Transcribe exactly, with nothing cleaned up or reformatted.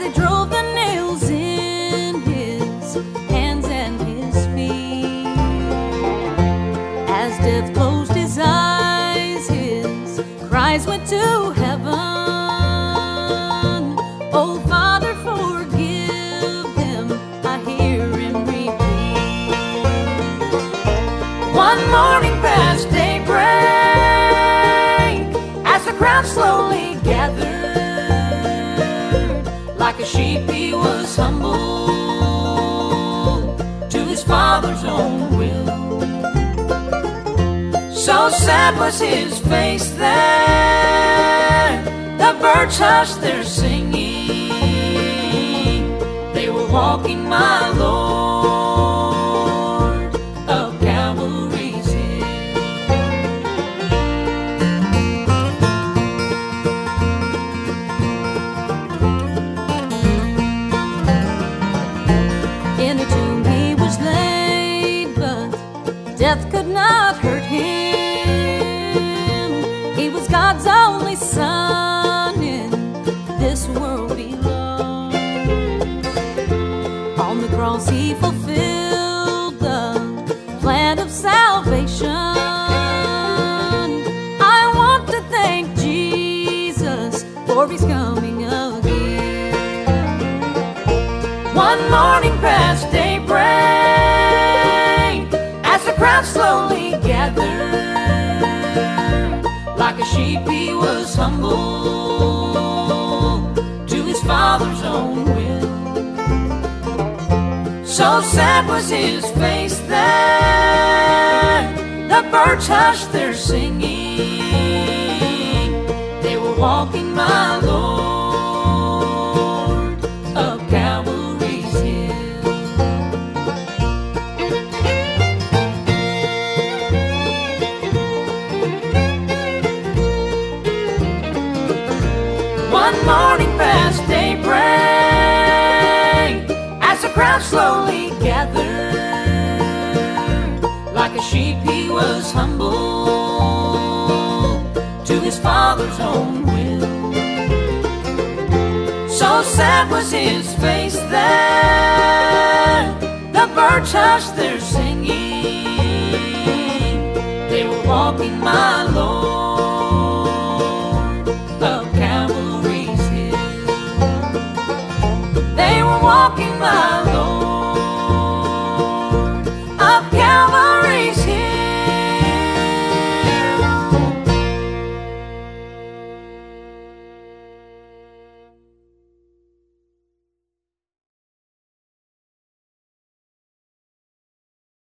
they drove the nails in his hands and his feet. As death closed his eyes, his cries went to heaven. Oh, Father, forgive them, I hear him repeat. One morning past daybreak, as the crowd slowly gathered, like a sheep he was humble to his Father's own will. So sad was his face there, the birds hushed their singing. They were walking my Lord up Calvary's hill. In a tomb he was laid, but death could not hurt him. He was God's only Son in this world below. On the cross he fulfilled the plan of salvation. I want to thank Jesus for his coming again. One morning past daybreak, as the crowd slowly gathered, like a sheep he was humble to his Father's own will. So sad was his face there, the birds hushed their singing. They were walking my Lord up Calvary's hill. One morning past daybreak, as the crowd slowly gathered, like a sheep he was humble to his Father's own will. So sad was his face there, the birds hushed their singing. They were walking my Lord up Calvary's hill. They were walking my Lord